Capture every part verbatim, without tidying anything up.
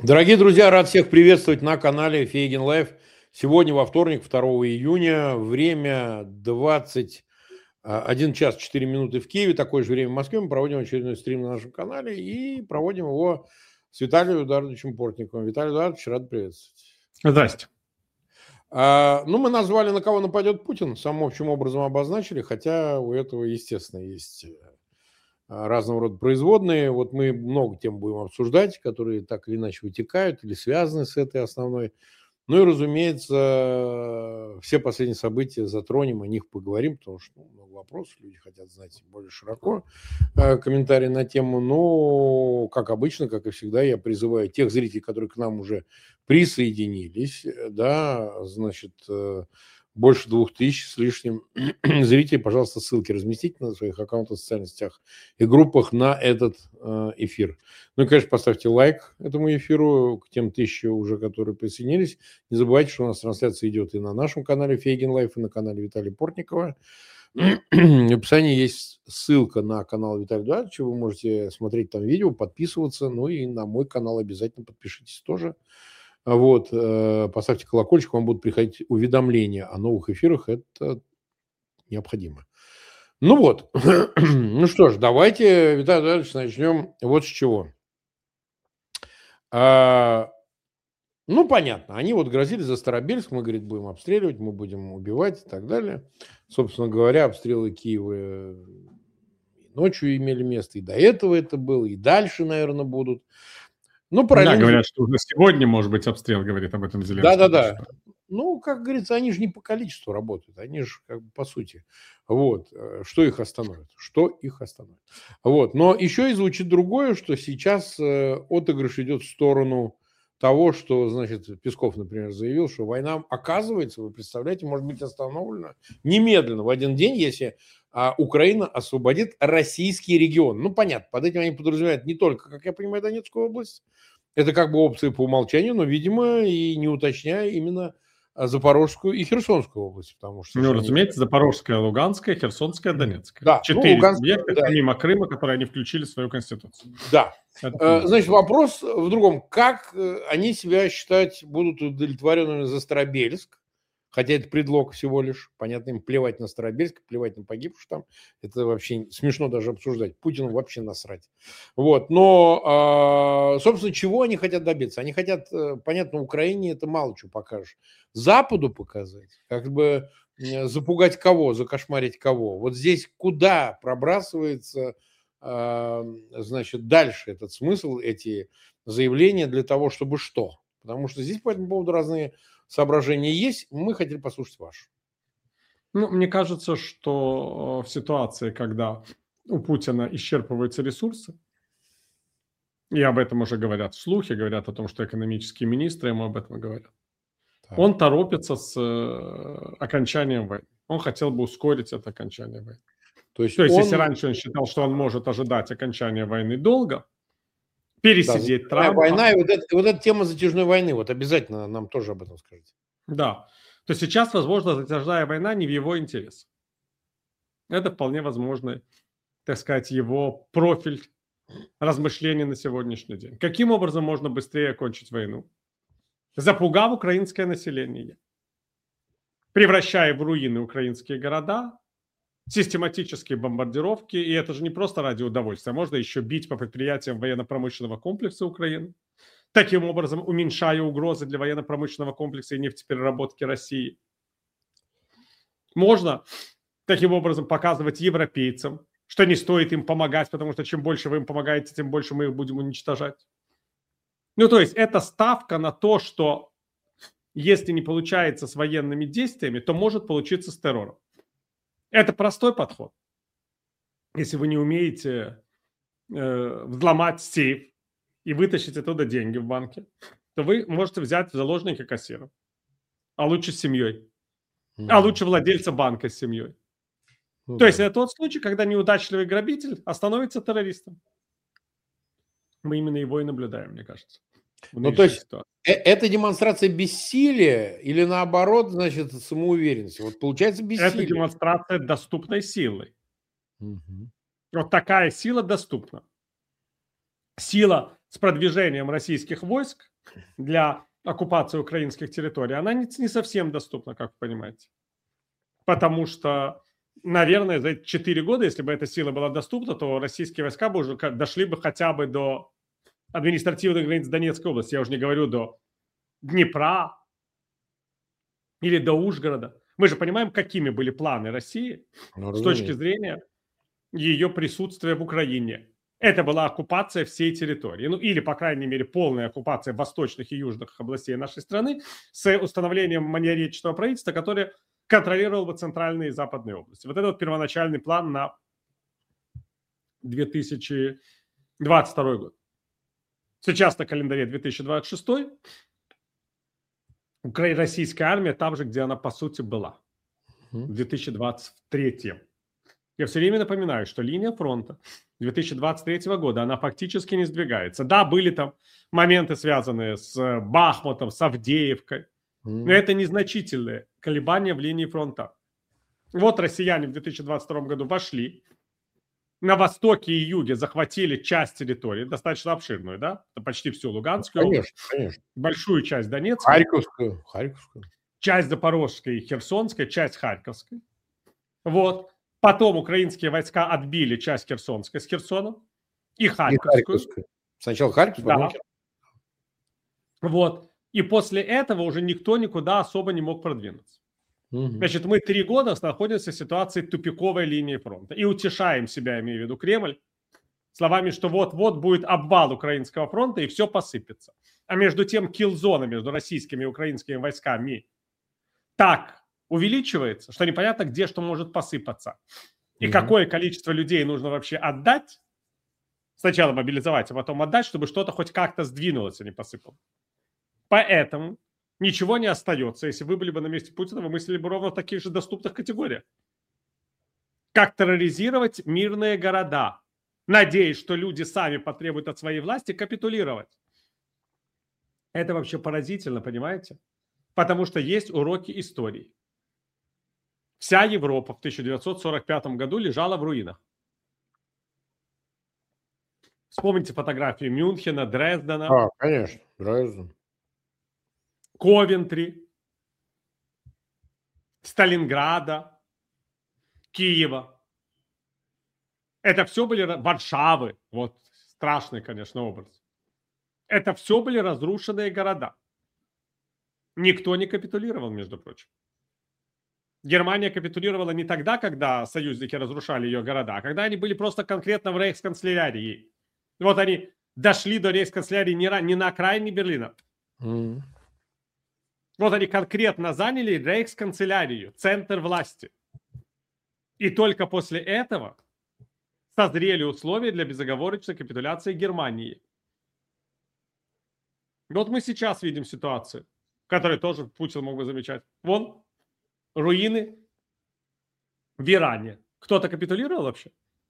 Дорогие друзья, рад всех приветствовать на канале Фейгин Лайф. Сегодня во вторник, второго июня, время двадцать один час четыре минуты в Киеве, такое же время в Москве. Мы проводим очередной стрим на нашем канале и проводим его с Виталием Эдуардовичем Портниковым. Виталий Эдуардович, рад приветствовать. Здрасте. А, ну, мы назвали «На кого нападет Путин», самым общим образом обозначили, хотя у этого, естественно, есть разного рода производные. Вот мы много тем будем обсуждать, которые так или иначе вытекают или связаны с этой основной. Ну и, разумеется, все последние события затронем, о них поговорим, потому что ну, много вопросов, люди хотят знать более широко э, комментарии на тему. Но, как обычно, как и всегда, я призываю тех зрителей, которые к нам уже присоединились, да, значит, э, больше двух тысяч с лишним зрителей, пожалуйста, ссылки разместите на своих аккаунтах в социальных сетях и группах на этот э, эфир. Ну и, конечно, поставьте лайк этому эфиру, к тем тысяче уже, которые присоединились. Не забывайте, что у нас трансляция идет и на нашем канале Фейгин Лайф, и на канале Виталия Портникова. В описании есть ссылка на канал Виталия Эдуардовича. Вы можете смотреть там видео, подписываться. Ну и на мой канал обязательно подпишитесь тоже. Вот, поставьте колокольчик, вам будут приходить уведомления о новых эфирах, это необходимо. Ну вот, ну что ж, давайте, Виталий Эдуардович, начнем вот с чего. А, ну, понятно, они вот грозили за Старобельск, мы, говорит, будем обстреливать, мы будем убивать и так далее. Собственно говоря, обстрелы Киева ночью имели место, и до этого это было, и дальше, наверное, будут. Ну, параллельно... Да, говорят, что уже сегодня может быть обстрел, говорит об этом Зеленский. Да-да-да. Ну, как говорится, они же не по количеству работают, они же как бы по сути. Вот. Что их остановит? Что их остановит? Вот. Но еще и звучит другое, что сейчас отыгрыш идет в сторону того, что, значит, Песков, например, заявил, что война, оказывается, вы представляете, может быть остановлена немедленно в один день, если а, Украина освободит российский регион. Ну, понятно, под этим они подразумевают не только, как я понимаю, Донецкую область, это как бы опции по умолчанию, но, видимо, и не уточняя именно Запорожскую и Херсонскую область, потому что... Ну, разумеется, они... Запорожская, Луганская, Херсонская, Донецкая. Да, Четыре ну, Луганская, субъекта, да. помимо Крыма, которые они включили в свою конституцию. Да. Это... Значит, вопрос в другом. Как они себя считать будут удовлетворенными за Старобельск? Хотя это предлог всего лишь. Понятно, им плевать на Старобельск, плевать на погибших там. Это вообще смешно даже обсуждать. Путину вообще насрать. Вот. Но, собственно, чего они хотят добиться? Они хотят, понятно, Украине это мало чего покажешь. Западу показать, как бы запугать кого, закошмарить кого. Вот здесь куда пробрасывается, значит, дальше этот смысл, эти заявления для того, чтобы что? Потому что здесь по этому поводу разные соображения есть. Мы хотели послушать ваш. Ну, мне кажется, что в ситуации, когда у Путина исчерпываются ресурсы, и об этом уже говорят слухи, говорят о том, что экономические министры ему об этом говорят, так. Он торопится с окончанием войны. Он хотел бы ускорить это окончание войны. То есть, То есть он... если раньше он считал, что он может ожидать окончания войны долго, пересидеть да, Трампа... Война и вот, это, вот эта тема затяжной войны, вот обязательно нам тоже об этом скажите. Да, то сейчас, возможно, затяжная война не в его интересах. Это вполне возможно, так сказать, его профиль размышлений на сегодняшний день. Каким образом можно быстрее окончить войну? Запугав украинское население, превращая в руины украинские города, систематические бомбардировки, и это же не просто ради удовольствия, можно еще бить по предприятиям военно-промышленного комплекса Украины, таким образом уменьшая угрозы для военно-промышленного комплекса и нефтепереработки России. Можно таким образом показывать европейцам, что не стоит им помогать, потому что чем больше вы им помогаете, тем больше мы их будем уничтожать. Ну, то есть это ставка на то, что если не получается с военными действиями, то может получиться с террором. Это простой подход. Если вы не умеете э, взломать сейф и вытащить оттуда деньги в банке, то вы можете взять в заложники кассира, а лучше с семьей, mm-hmm. а лучше владельца банка с семьей. Mm-hmm. То есть это тот случай, когда неудачливый грабитель становится террористом. Мы именно его и наблюдаем, мне кажется. Ну, то есть ситуации. Это демонстрация бессилия или наоборот, значит, самоуверенности? Вот получается бессилие. Это демонстрация доступной силы. Угу. Вот такая сила доступна. Сила с продвижением российских войск для оккупации украинских территорий, она не, не совсем доступна, как вы понимаете. Потому что, наверное, за эти четыре года, если бы эта сила была доступна, то российские войска бы уже дошли бы хотя бы до административных границ Донецкой области. Я уже не говорю до Днепра или до Ужгорода. Мы же понимаем, какими были планы России Ну, с точки зрения ее присутствия в Украине. Это была оккупация всей территории. Ну, или, по крайней мере, полная оккупация восточных и южных областей нашей страны с установлением монархического правительства, которое контролировало бы центральные и западные области. Вот это вот первоначальный план на две тысячи двадцать второй год. Сейчас на календаре две тысячи двадцать шестой. Российская армия там же, где она, по сути, была. В две тысячи двадцать третьем. Я все время напоминаю, что линия фронта две тысячи двадцать третьего года, она фактически не сдвигается. Да, были там моменты, связанные с Бахмутом, с Авдеевкой, но это незначительные колебания в линии фронта. Вот россияне в две тысячи двадцать втором году вошли, на востоке и юге захватили часть территории, достаточно обширную, да, почти всю Луганскую конечно, область, конечно. большую часть Донецкой, Харьковскую, Харьковскую. часть Запорожской и Херсонской, часть Харьковской. Вот. Потом украинские войска отбили часть Херсонской с Херсона и Харьковскую. И Харьковскую. Сначала Харьков, потом Да. Вот. И после этого уже никто никуда особо не мог продвинуться. Угу. Значит, мы три года находимся в ситуации тупиковой линии фронта. И утешаем себя, имею в виду Кремль, словами, что вот-вот будет обвал украинского фронта и все посыпется. А между тем киллзона между российскими и украинскими войсками так увеличивается, что непонятно, где что может посыпаться. И угу. какое количество людей нужно вообще отдать, сначала мобилизовать, а потом отдать, чтобы что-то хоть как-то сдвинулось, а не посыпалось. Поэтому ничего не остается. Если вы были бы на месте Путина, вы мыслили бы ровно в таких же доступных категориях. Как терроризировать мирные города, надеясь, что люди сами потребуют от своей власти капитулировать. Это вообще поразительно, понимаете? Потому что есть уроки истории. Вся Европа в тысяча девятьсот сорок пятом году лежала в руинах. Вспомните фотографии Мюнхена, Дрездена. А, конечно, Дрезден. Ковентри, Сталинграда, Киева. Это все были Варшавы. Вот страшный, конечно, образ. Это все были разрушенные города. Никто не капитулировал, между прочим. Германия капитулировала не тогда, когда союзники разрушали ее города, а когда они были просто конкретно в рейхсканцелярии. Вот они дошли до рейхсканцелярии не, не на окраине Берлина. Mm. Вот они конкретно заняли рейхсканцелярию, центр власти. И только после этого созрели условия для безоговорочной капитуляции Германии. Вот мы сейчас видим ситуацию, которую тоже Путин мог бы замечать. Вон руины в Иране. Кто-то капитулировал вообще?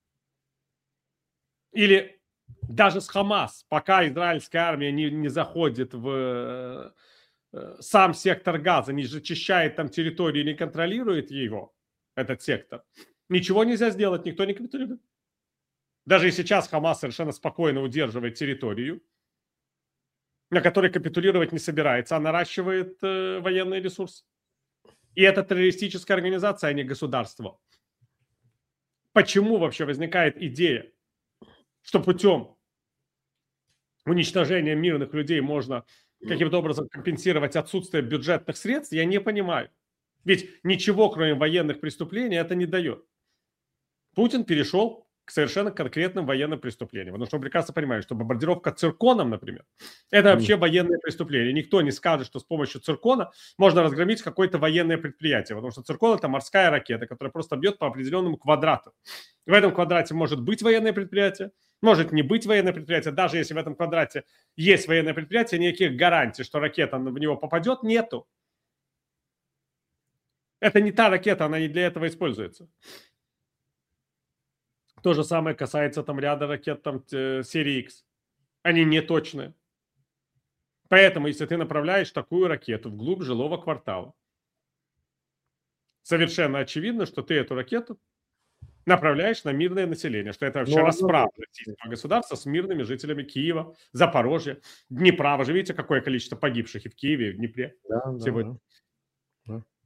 Или даже с Хамас, пока израильская армия не, не заходит в сам сектор Газа, не зачищает там территорию, не контролирует его, этот сектор, ничего нельзя сделать, никто не капитулирует. Даже и сейчас Хамас совершенно спокойно удерживает территорию, на которой капитулировать не собирается, а наращивает э, военные ресурсы. И это террористическая организация, а не государство. Почему вообще возникает идея, что путем уничтожения мирных людей можно каким-то образом компенсировать отсутствие бюджетных средств, я не понимаю. Ведь ничего, кроме военных преступлений, это не дает. Путин перешел к совершенно конкретным военным преступлениям. Потому что он прекрасно понимает, что бомбардировка цирконом, например, это вообще военное преступление. Никто не скажет, что с помощью циркона можно разгромить какое-то военное предприятие. Потому что циркон – это морская ракета, которая просто бьет по определенному квадрату. В этом квадрате может быть военное предприятие, может не быть военное предприятие. Даже если в этом квадрате есть военное предприятие, никаких гарантий, что ракета в него попадет, нету. Это не та ракета, она не для этого используется. То же самое касается там ряда ракет там, серии X. Они не точные. Поэтому, если ты направляешь такую ракету вглубь жилого квартала, совершенно очевидно, что ты эту ракету направляешь на мирное население, что это вообще Ну, расправа однозначно. российского государства с мирными жителями Киева, Запорожья, Днепра. Вы же видите, какое количество погибших и в Киеве, и в Днепре Да, да, сегодня. да. Да.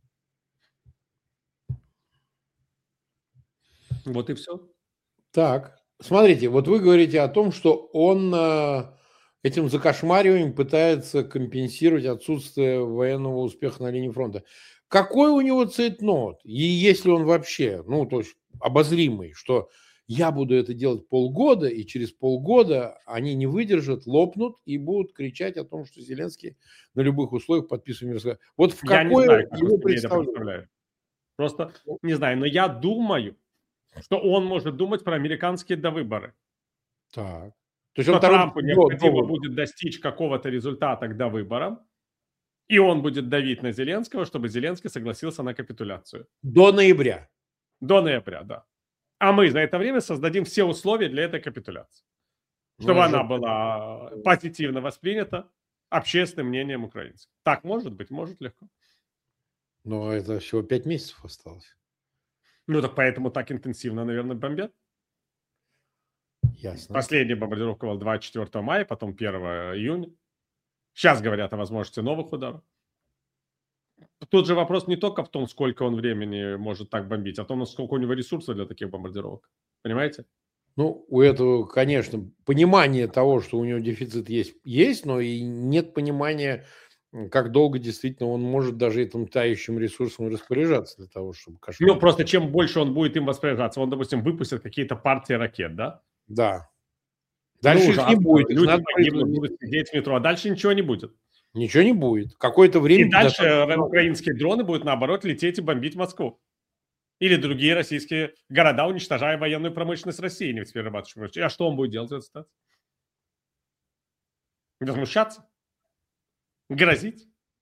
Вот и все. Так, смотрите, вот вы говорите о том, что он э, этим закошмариванием пытается компенсировать отсутствие военного успеха на линии фронта. Какой у него цейтнот? И если он вообще, ну, то есть обозримый, что я буду это делать полгода, и через полгода они не выдержат, лопнут и будут кричать о том, что Зеленский на любых условиях подписывает мирское. Вот в Я не какое знаю, как вы его себе это представление? представляете. Просто не знаю, но я думаю, что он может думать про американские довыборы. Так. То есть Что он торопится Трампу до, до необходимо выборов. будет достичь какого-то результата к довыборам, и он будет давить на Зеленского, чтобы Зеленский согласился на капитуляцию. До ноября. До ноября, да. А мы за это время создадим все условия для этой капитуляции. Чтобы Ну, она же- была позитивно воспринята общественным мнением украинцев. Так может быть, может легко. Но это всего пять месяцев осталось. Ну так поэтому так интенсивно, наверное, бомбят. Ясно. Последняя бомбардировка была двадцать четвёртого мая, потом первого июня. Сейчас говорят о возможности новых ударов. Тут же вопрос не только в том, сколько он времени может так бомбить, а в том, сколько у него ресурсов для таких бомбардировок. Понимаете? Ну, у этого, конечно, понимание того, что у него дефицит есть, есть, но и нет понимания, м, как долго действительно он может даже этим тающим ресурсом распоряжаться для того, чтобы Ну, кошмар. просто чем больше он будет им восприниматься, он, допустим, выпустит какие-то партии ракет, да? Да. Ну, Дальше их не ужасно. будет, их Люди надо погибнут, производить. будут сидеть в метро, а дальше ничего не будет. Ничего не будет. Какое-то время... И дальше достаточно э, много. украинские дроны будут, наоборот, лететь и бомбить Москву. Или другие российские города, уничтожая военную промышленность России, нефтеперерабатывающую. А что он будет делать в этой ситуации? Возмущаться? Грозить?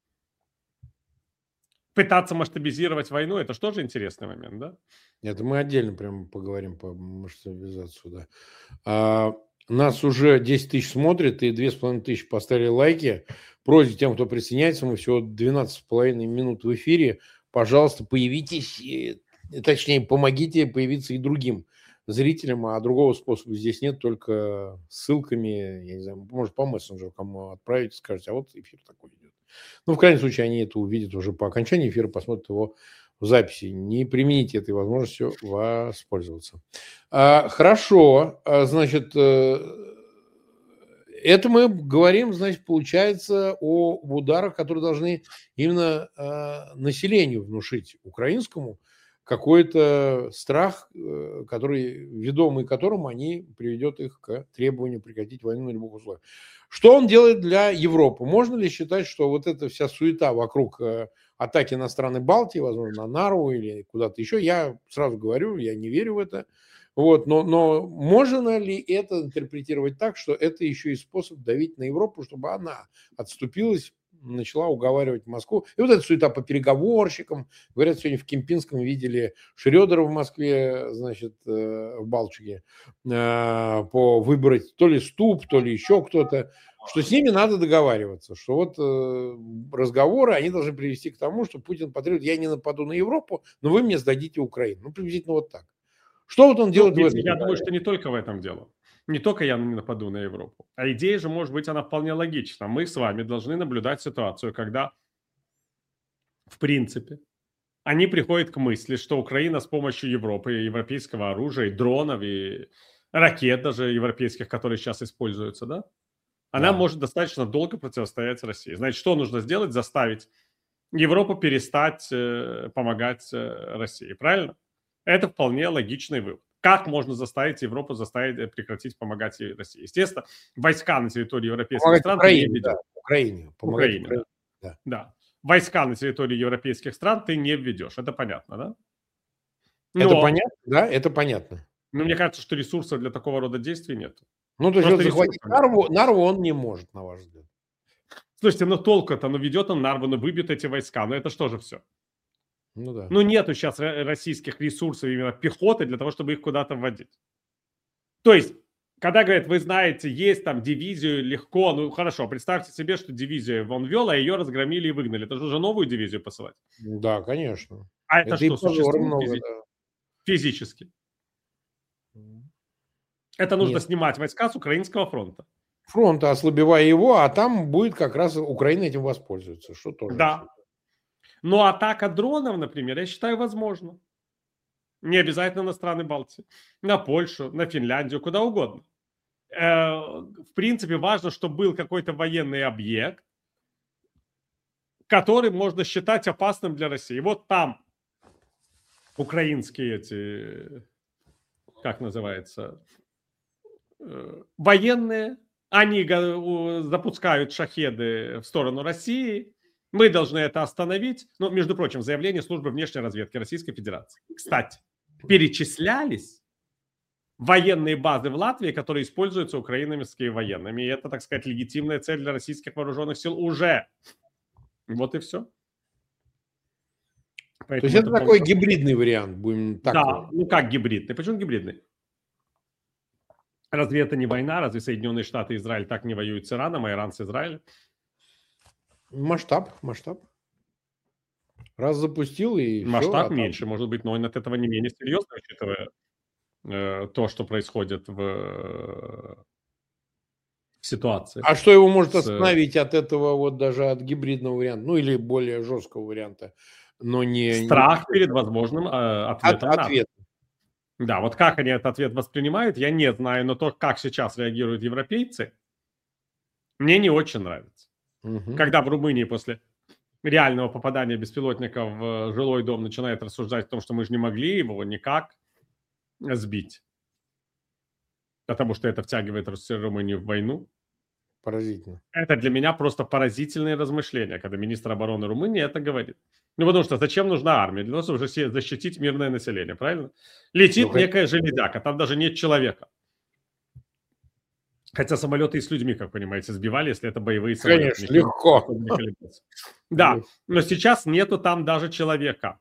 Пытаться масштабизировать войну, это же тоже интересный момент, да? Это мы отдельно прям поговорим по масштабизацию, да. А, нас уже десять тысяч смотрит, и две с половиной тысячи поставили лайки. Просьба тем, кто присоединяется, мы всего двенадцать с половиной минут в эфире. Пожалуйста, появитесь, и, точнее, помогите появиться и другим зрителям, а другого способа здесь нет, только ссылками, я не знаю, может, по мессенджеру кому отправить, скажете, а вот эфир такой идет. Ну, в крайнем случае, они это увидят уже по окончании эфира, посмотрят его в записи. Не примените этой возможностью воспользоваться. А, хорошо, а, значит, э, это мы говорим, значит, получается о ударах, которые должны именно э, населению внушить украинскому какой-то страх, э, который, ведомый которым они приведет их к требованию прекратить войну на любых условиях. Что он делает для Европы? Можно ли считать, что вот эта вся суета вокруг э, атаки на страны Балтии, возможно, на Нарву или куда-то еще, я сразу говорю, я не верю в это. Вот, но, но можно ли это интерпретировать так, что это еще и способ давить на Европу, чтобы она отступилась, начала уговаривать Москву? И вот эта суета по переговорщикам. Говорят, сегодня в Кемпинском видели Шрёдера в Москве, значит, э, в Балчуге, э, по выбрать то ли Ступ, то ли еще кто-то, что с ними надо договариваться, что вот э, разговоры, они должны привести к тому, что Путин потребует, я не нападу на Европу, но вы мне сдадите Украину. Ну, приблизительно вот так. Что вот он Ну, делает в видите, этом? я думаю, что не только в этом дело. Не только я не нападу на Европу. А идея же, может быть, она вполне логична. Мы с вами должны наблюдать ситуацию, когда, в принципе, они приходят к мысли, что Украина с помощью Европы, и европейского оружия, и дронов, и ракет даже европейских, которые сейчас используются, да, она Да. может достаточно долго противостоять России. Значит, что нужно сделать? Заставить Европу перестать э, помогать э, России, правильно? Это вполне логичный вывод. Как можно заставить Европу заставить э, прекратить помогать ей России? Естественно, войска на территории европейских Помогать стран ты не Украине, да, введешь. Украине. Помогать Украине, Украине. да. Да. да. Войска на территории европейских стран ты не введешь. Это понятно, да? Это Но, понятно? Да, это понятно. но мне кажется, что ресурсов для такого рода действий нет. Ну, то есть Просто вот захватить ресурсов нет. Нарву, Нарву он не может, на ваш взгляд. Слушайте, ну толку-то, ну ведет он Нарву, ну выбьет эти войска, ну это что же все? Ну да. Ну нету сейчас российских ресурсов, именно пехоты, для того, чтобы их куда-то вводить. То есть, когда говорят, вы знаете, есть там дивизию легко, ну хорошо, представьте себе, что дивизию он вел, а ее разгромили и выгнали. Это же уже новую дивизию посылать. Да, конечно. А это, Это и что, позора существует много, физи- да. физически? Это нужно Нет. снимать войска с украинского фронта. Фронта, ослабевая его, а там будет как раз Украина этим воспользуется, что тоже. Да. Но атака дронов, например, я считаю, возможно. Не обязательно на страны Балтии. На Польшу, на Финляндию, куда угодно. Э, в принципе, важно, чтобы был какой-то военный объект, который можно считать опасным для России. Вот там украинские эти, как называется, э, военные, они го- запускают шахеды в сторону России. Мы должны это остановить. Ну, между прочим, заявление службы внешней разведки Российской Федерации. Кстати, перечислялись военные базы в Латвии, которые используются украинскими военными. И это, так сказать, легитимная цель для российских вооруженных сил уже. Вот и все. То есть это такой гибридный вариант, будем так Да, говорить. ну как гибридный? Почему гибридный? Разве это не война? Разве Соединенные Штаты и Израиль так не воюют с Ираном, а Иран с Израилем? Масштаб, масштаб. Раз запустил и всё, Масштаб а там- меньше, может быть, но он от этого не менее серьезный, учитывая э, то, что происходит в, э, в ситуации. А что его может с- остановить от этого вот даже от гибридного варианта, ну или более жесткого варианта, но не... Страх не- перед возможным э, от, ответом НАТО. ответ. Да, вот как они этот ответ воспринимают, я не знаю, но то, как сейчас реагируют европейцы, мне не очень нравится. Мгм. Когда в Румынии после реального попадания беспилотников в жилой дом начинает рассуждать о том, что мы же не могли его никак сбить, потому что это втягивает Россию и Румынию в войну. Поразительно. Это для меня просто поразительные размышления, когда министр обороны Румынии это говорит. Ну, потому что зачем нужна армия? Для того, чтобы же защитить мирное население, правильно? Летит Ну, некая железяка, там даже нет человека. Хотя самолеты и с людьми, как понимаете, сбивали, если это боевые самолеты. Конечно, Никто не легко. особо не колебался. Да, но сейчас нету там даже человека.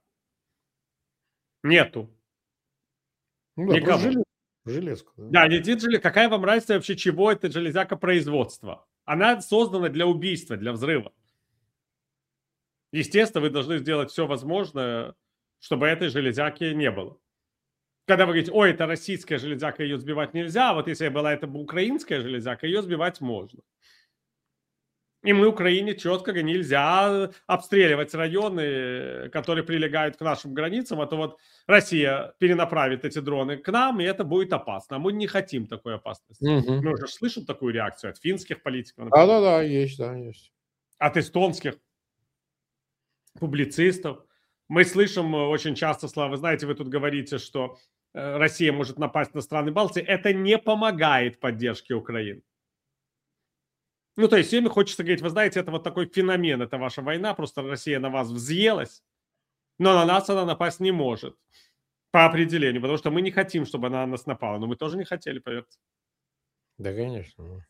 Нету. Ну да, Никого. просто желез- железка. Да. Да, летит железяка. Какая вам разница вообще, чего это железяка производства? Она создана для убийства, для взрыва. Естественно, вы должны сделать все возможное, чтобы этой железяки не было. Когда вы говорите, ой, это российская железяка, ее сбивать нельзя, а вот если была это бы украинская железяка, ее сбивать можно. И мы Украине четко говорим, нельзя обстреливать районы, которые прилегают к нашим границам, а то вот Россия перенаправит эти дроны к нам, и это будет опасно. А мы не хотим такой опасности. Мгм. Мы уже слышим такую реакцию от финских политиков, например, Да-да-да, есть, да, есть. от эстонских публицистов. Мы слышим э, очень часто слова, вы знаете, вы тут говорите, что э, Россия может напасть на страны Балтии. Это не помогает поддержке Украины. Ну, то есть всеми хочется говорить, вы знаете, это вот такой феномен, это ваша война, просто Россия на вас взъелась, но на нас она напасть не может. По определению, потому что мы не хотим, чтобы она на нас напала. Но мы тоже не хотели, поверьте. Да, конечно.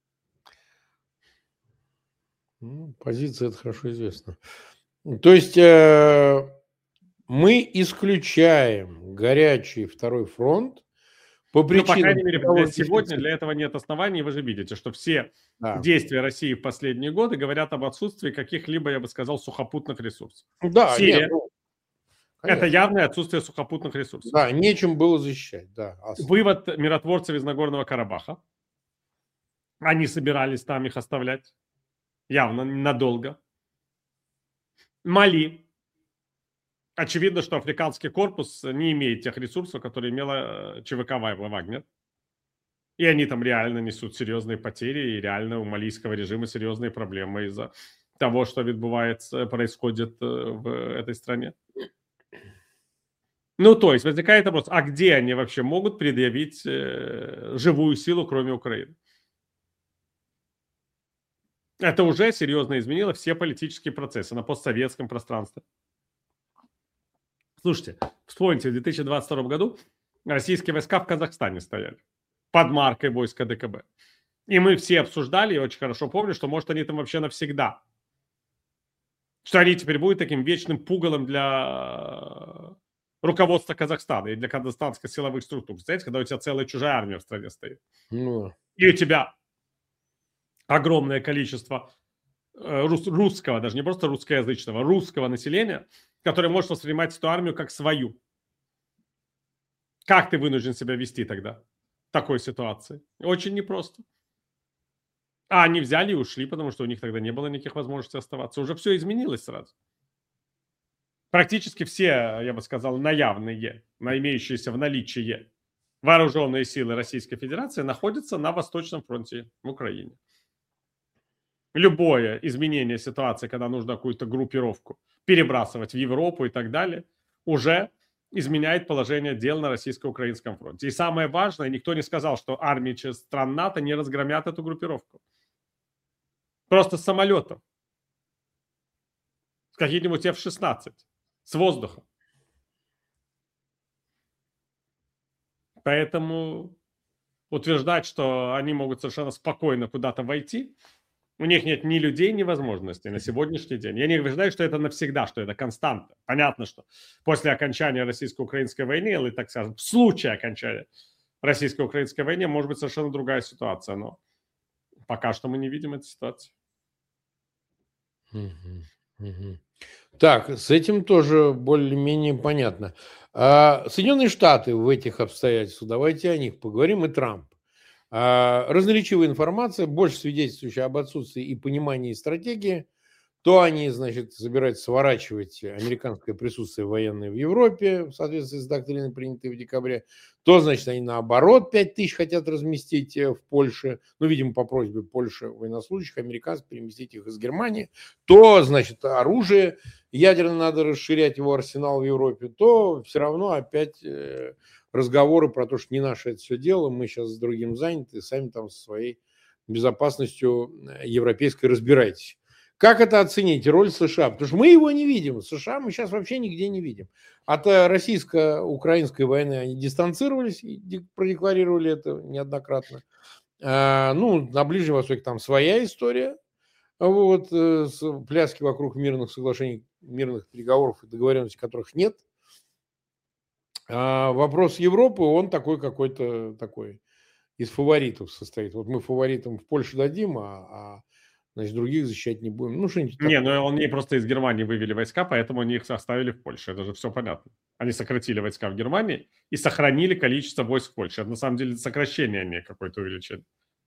Ну, позиция это хорошо известна. То есть э, мы исключаем горячий второй фронт по Ну, причинам... по крайней мере, того, для что сегодня действительно- для этого нет оснований. Вы же видите, что все Да. действия России в последние годы говорят об отсутствии каких-либо, я бы сказал, сухопутных ресурсов. Да, Сирия. нет, ну, Это конечно. явное отсутствие сухопутных ресурсов. Да, нечем было защищать, да. А с- Вывод миротворцев из Нагорного Карабаха. Они собирались там их оставлять. Явно надолго. Мали. Очевидно, что африканский корпус не имеет тех ресурсов, которые имела э, ЧВК Вагнер. И они там реально несут серьезные потери, и реально у малийского режима серьезные проблемы из-за того, что відбувається, происходит э, в этой стране. Ну, то есть возникает вопрос, а где они вообще могут предъявить э, живую силу, кроме Украины? Это уже серьезно изменило все политические процессы на постсоветском пространстве. Слушайте, вспомните, в две тысячи двадцать втором году российские войска в Казахстане стояли под маркой войска ДКБ. И мы все обсуждали, я очень хорошо помню, что может они там вообще навсегда. Что они теперь будут таким вечным пугалом для руководства Казахстана и для казахстанских силовых структур. Знаете, когда у тебя целая чужая армия в стране стоит. ну, И у тебя огромное количество э, рус- русского, даже не просто русскоязычного, русского населения, которое может воспринимать эту армию как свою. Как ты вынужден себя вести тогда? такой ситуации. Очень непросто. А они взяли и ушли, потому что у них тогда не было никаких возможностей оставаться. Уже все изменилось сразу. Практически все, я бы сказал, наявные, на имеющиеся в наличии вооруженные силы Российской Федерации находятся на Восточном фронте в Украине. Любое изменение ситуации, когда нужно какую-то группировку перебрасывать в Европу и так далее, уже изменяет положение дел на российско-украинском фронте. И самое важное, никто не сказал, что армии стран НАТО не разгромят эту группировку. Просто с самолетов. С каких-нибудь эф шестнадцать. С воздуха. Поэтому утверждать, что они могут совершенно спокойно куда-то войти, у них нет ни людей, ни возможностей на сегодняшний день. Я не утверждаю, что это навсегда, что это константа. Понятно, что после окончания российско-украинской войны, или, так скажем, в случае окончания российско-украинской войны, может быть совершенно другая ситуация. Но пока что мы не видим этой ситуации. Мгм, мгм. Так, с этим тоже более-менее понятно. А, Соединенные Штаты в этих обстоятельствах, давайте о них поговорим, и Трамп. А, Разноречивая информация, больше свидетельствующая об отсутствии и понимании стратегии. То они, значит, собираются сворачивать американское присутствие военное в Европе в соответствии с доктриной, принятой в декабре, то, значит, они наоборот пять тысяч хотят разместить э, в Польше, ну, видимо, по просьбе Польши военнослужащих, американцев переместить их из Германии, то, значит, оружие ядерное надо расширять его арсенал в Европе, то все равно опять э, разговоры про то, что не наше это все дело, мы сейчас с другим заняты, сами там со своей безопасностью э, европейской разбирайтесь. Как это оценить, роль США? Потому что мы его не видим. США мы сейчас вообще нигде не видим. От э, российско-украинской войны они дистанцировались и продекларировали это неоднократно. А, ну, на Ближнем Востоке там своя история. Вот, э, с, пляски вокруг мирных соглашений, мирных переговоров и договоренностей, которых нет. А вопрос Европы, он такой какой-то такой из фаворитов состоит. Вот мы фаворитам в Польше дадим, а, а значит, других защищать не будем. Ну, что-нибудь Не, такое. ну они просто из Германии вывели войска, поэтому они их оставили в Польше. Это же все понятно. Они сократили войска в Германии и сохранили количество войск в Польше. Это на самом деле сокращение, а не какое-то увеличение.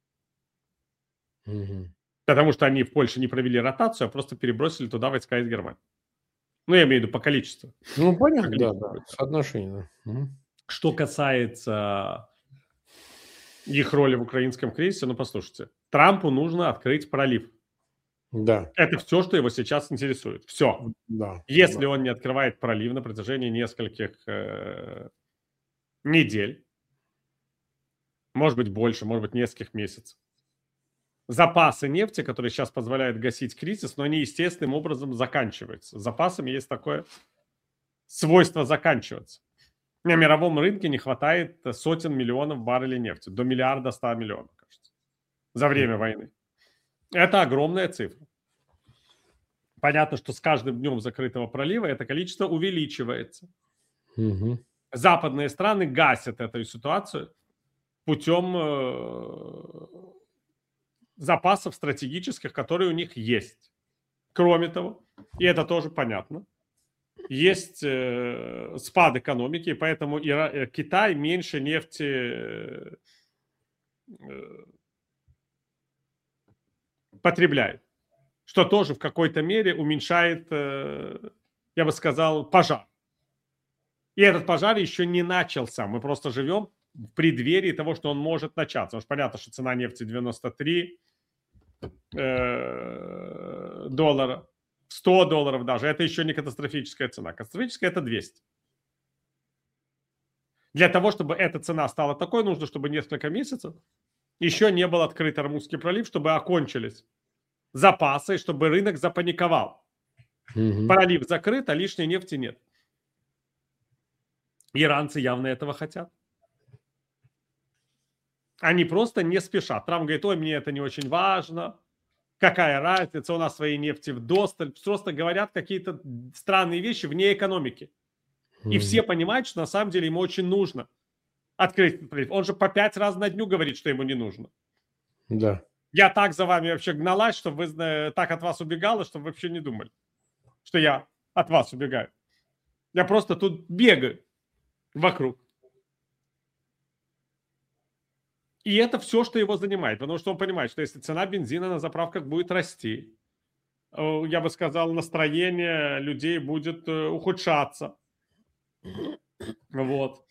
Мгм. Потому что они в Польше не провели ротацию, а просто перебросили туда войска из Германии. Ну, я имею в виду по количеству. Ну, понятно, да, Количество да, войск. соотношение. Да. Мгм. Что касается их роли в украинском кризисе, ну, послушайте. Трампу нужно открыть пролив. Да, Это все, что его сейчас интересует. Все. да. Если да. он не открывает пролив на протяжении нескольких э, недель, может быть больше, может быть нескольких месяцев, запасы нефти, которые сейчас позволяют гасить кризис, но они естественным образом заканчиваются. С запасами есть такое свойство заканчиваться. На мировом рынке не хватает сотен миллионов баррелей нефти, до миллиарда ста миллионов, кажется, за время войны. Это огромная цифра. Понятно, что с каждым днем закрытого пролива это количество увеличивается. Мгм. Западные страны гасят эту ситуацию путем э, запасов стратегических, которые у них есть. Кроме того, и это тоже понятно, есть э, спад экономики, поэтому Ира... э, Китай меньше нефти э, э, потребляет, что тоже в какой-то мере уменьшает, э, я бы сказал, пожар. И этот пожар еще не начался. Мы просто живем в преддверии того, что он может начаться. Потому что понятно, что цена нефти девяносто три э, доллара, сто долларов даже. Это еще не катастрофическая цена. Катастрофическая – это двести. Для того, чтобы эта цена стала такой, нужно, чтобы несколько месяцев еще не был открыт Ормузский пролив, чтобы окончились запасы, чтобы рынок запаниковал. Мгм. Пролив закрыт, а лишней нефти нет. Иранцы явно этого хотят. Они просто не спешат. Трамп говорит, ой, мне это не очень важно. Какая разница, у нас своей нефти вдосталь. Просто говорят какие-то странные вещи вне экономики. И Мгм. все понимают, что на самом деле ему очень нужно открыть пролив. Он же по пять раз на дню говорит, что ему не нужно. Да. Я так за вами вообще гналась, чтобы вы э, так от вас убегала, чтобы вы вообще не думали, что я от вас убегаю. Я просто тут бегаю вокруг. И это все, что его занимает, потому что он понимает, что если цена бензина на заправках будет расти, я бы сказал, настроение людей будет ухудшаться. Вот.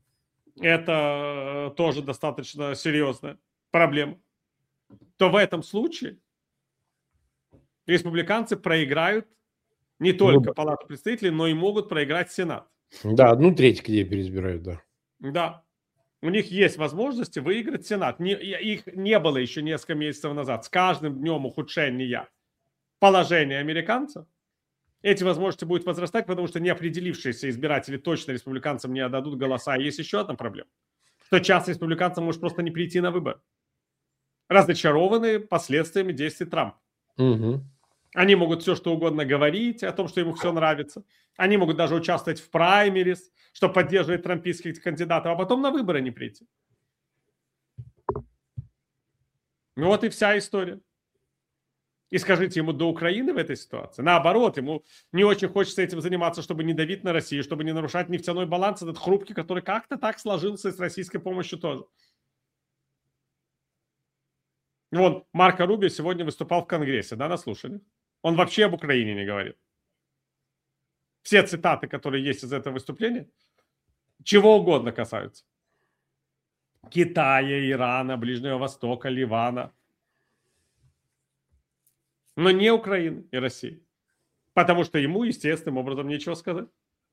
Это тоже достаточно серьезная проблема. То в этом случае республиканцы проиграют не только Выбор. Палату представителей, но и могут проиграть Сенат. Да, одну треть где переизбирают, да. Да. У них есть возможности выиграть Сенат. Не, их не было еще несколько месяцев назад. С каждым днем ухудшения положения американцев эти возможности будут возрастать, потому что неопределившиеся избиратели точно республиканцам не отдадут голоса. И есть еще одна проблема. Что часть республиканцев может просто не прийти на выборы. Разочарованные последствиями действий Трампа. Угу. Они могут все, что угодно говорить о том, что ему все нравится. Они могут даже участвовать в праймерис, что поддерживает трампийских кандидатов, а потом на выборы не прийти. Ну вот и вся история. И скажите ему до Украины в этой ситуации. Наоборот, ему не очень хочется этим заниматься, чтобы не давить на Россию, чтобы не нарушать нефтяной баланс, этот хрупкий, который как-то так сложился и с российской помощью тоже. Вот Марко Рубио сегодня выступал в Конгрессе, да, на слушании. Он вообще об Украине не говорит. Все цитаты, которые есть из этого выступления, чего угодно касаются. Китая, Ирана, Ближнего Востока, Ливана. Но не Украины и России. Потому что ему, естественным образом, нечего сказать.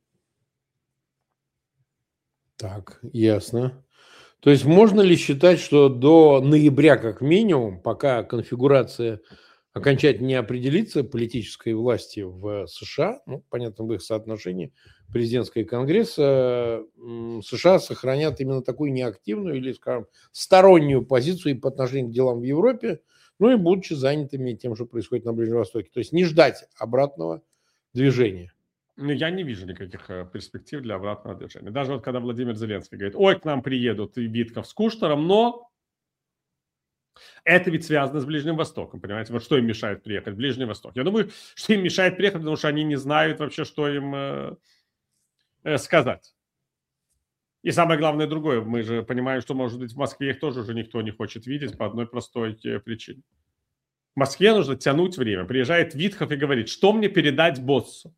Так, ясно. То есть можно ли считать, что до ноября как минимум, пока конфигурация окончательно не определится политической власти в США, ну, понятно, в их соотношении президентского и Конгресса, США сохранят именно такую неактивную или, скажем, стороннюю позицию по отношению к делам в Европе, ну и будучи занятыми тем, что происходит на Ближнем Востоке. То есть не ждать обратного движения. Ну, я не вижу никаких перспектив для обратного движения. Даже вот когда Владимир Зеленский говорит, ой, к нам приедут и Витков с Кушнером, но это ведь связано с Ближним Востоком, понимаете? Вот что им мешает приехать в Ближний Восток? Я думаю, что им мешает приехать, потому что они не знают вообще, что им э, э, сказать. И самое главное другое, мы же понимаем, что, может быть, в Москве их тоже уже никто не хочет видеть по одной простой причине. В Москве нужно тянуть время. Приезжает Витков и говорит, что мне передать боссу?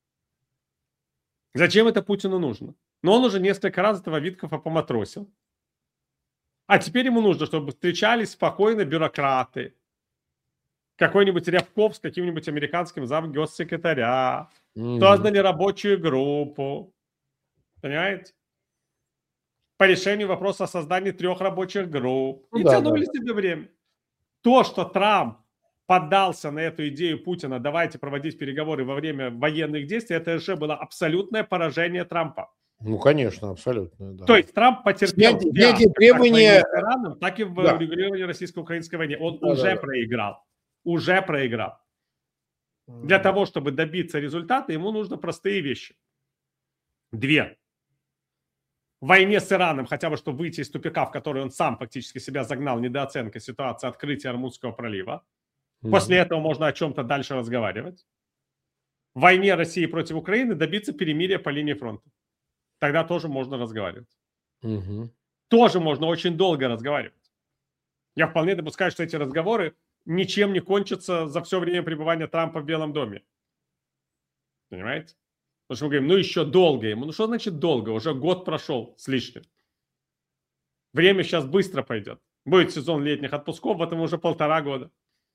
Зачем это Путину нужно? Но он уже несколько раз этого Виткова поматросил. А теперь ему нужно, чтобы встречались спокойно бюрократы. Какой-нибудь Рябков с каким-нибудь американским замгоссекретаря. Mm-hmm. Создали рабочую группу. Понимаете? По решению вопроса о создании трех рабочих групп. И да, тянули да. себе время. То, что Трамп поддался на эту идею Путина, давайте проводить переговоры во время военных действий, это уже было абсолютное поражение Трампа. Ну, конечно, абсолютно. Да. То есть Трамп потерпел эти требования... как в Ираном, так и в да. регулировании российско-украинской войны. Он да, уже да, проиграл. Уже проиграл. Mm. Для того, чтобы добиться результата, ему нужны простые вещи. Две. В войне с Ираном, хотя бы чтобы выйти из тупика, в который он сам фактически себя загнал, недооценка ситуации открытия Ормутского пролива. После этого можно о чем-то дальше разговаривать. В войне России против Украины добиться перемирия по линии фронта. Тогда тоже можно разговаривать. Угу. Тоже можно очень долго разговаривать. Я вполне допускаю, что эти разговоры ничем не кончатся за все время пребывания Трампа в Белом доме. Понимаете? Потому что мы говорим, ну еще долго ему. Ну что значит долго? Уже год прошел с лишним. Время сейчас быстро пойдет. Будет сезон летних отпусков, в этом уже полтора года.